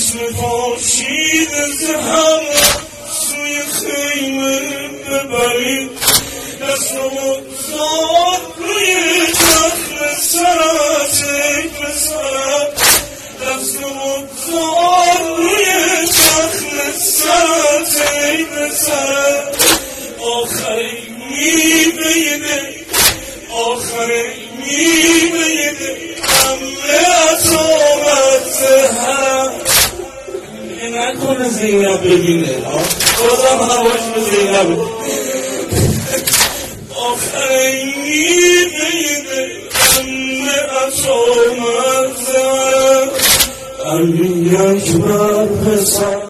چشم پاشید زهم سوی خیمه ببرید دست و بگذار روی تخت سرت ای پسر دست و بگذار روی تخت سرت ای پسر آخرین میوه ده آخرین میوه ده همه از آمد زهر نکنه زینب ببینه بازم هواش به زینب آخرین میوه ده همه از آمد زهر علی اکبر پسر